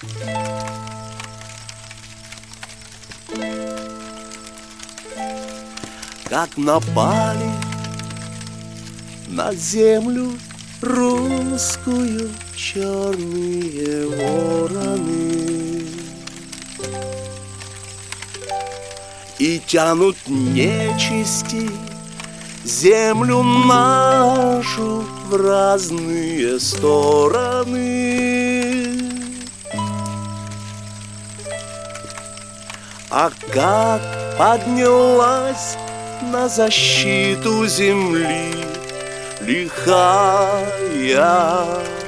Как напали на землю русскую черные вороны и тянут нечисти землю нашу в разные стороны. А как поднялась на защиту земли лихая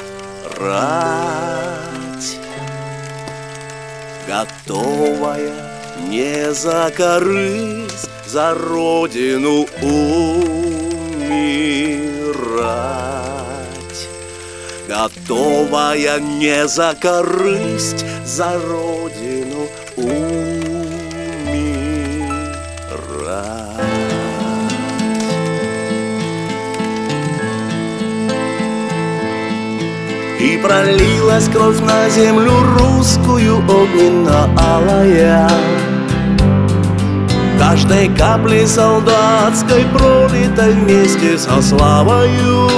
рать, готовая не за корысть, за родину умирать, готовая не за корысть, за родину умирать. И пролилась кровь на землю русскую огненно-алая, каждой каплей солдатской пролитой вместе со славою.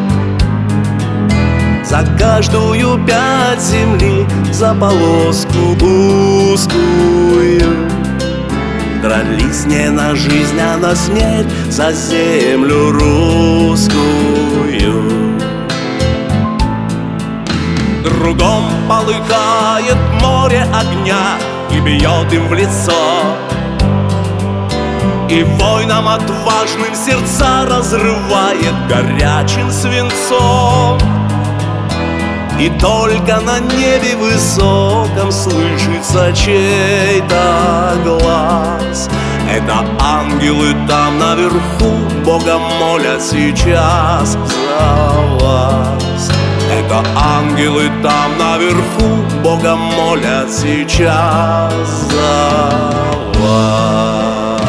За каждую пять земли, за полоску узкую дрались не на жизнь, а на смерть за землю русскую. Кругом полыхает море огня и бьет им в лицо, и воинам отважным сердца разрывает горячим свинцом. И только на небе высоком слышится чей-то глаз. Это ангелы там наверху Бога молят сейчас за вас. Это ангелы там наверху Бога молят сейчас за вас.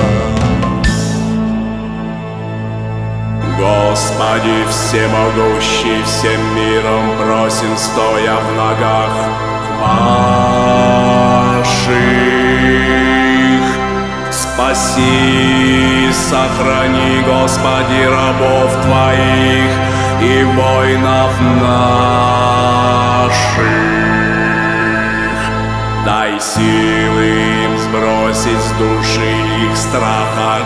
Господи всемогущий, всем миром просим, стоя в ногах ваших. Спаси, сохрани, Господи, рабов Твоих и воинов наших. Дай силы им сбросить с души их страха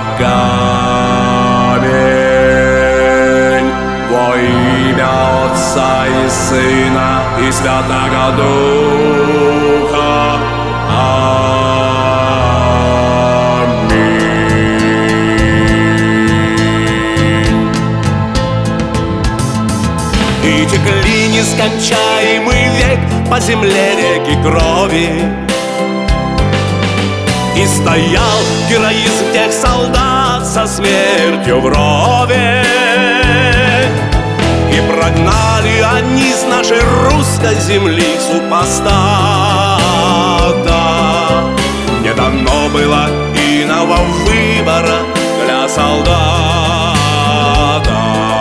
камень. Во имя Отца и Сына и Святого Духа. Аминь. И текли нескончаемый век по земле реки крови, и стоял героизм тех солдат со смертью вровень. И прогнали они с нашей русской земли супостата. Не дано было иного выбора для солдата.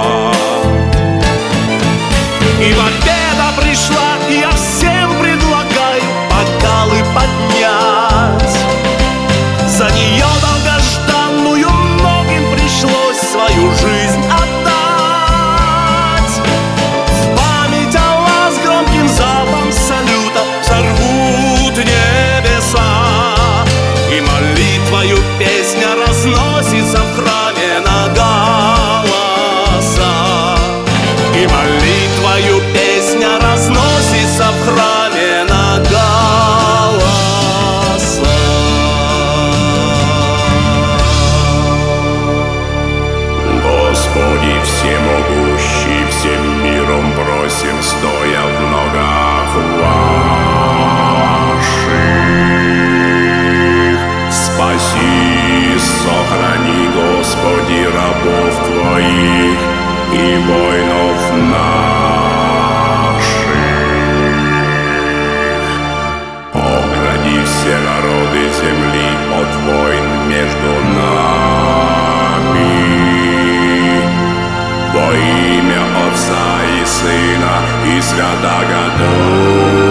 И победа пришла, и я всем предлагаю бокалы поднять. За нее долгожданную многим пришлось свою жизнь отдать. В память о вас громким залпом салюта взорвут небеса, и молитвою песня разносится в храме на голоса. И молитвою песня разносится в храме на голоса. Господи всемогущий, всем миром просим, стоя в ногах ваших. Спаси, сохрани, Господи, рабов Твоих и воинов наших. Огради все народы земли от войн между нами. Во имя Отца и Сына и Святого Духа.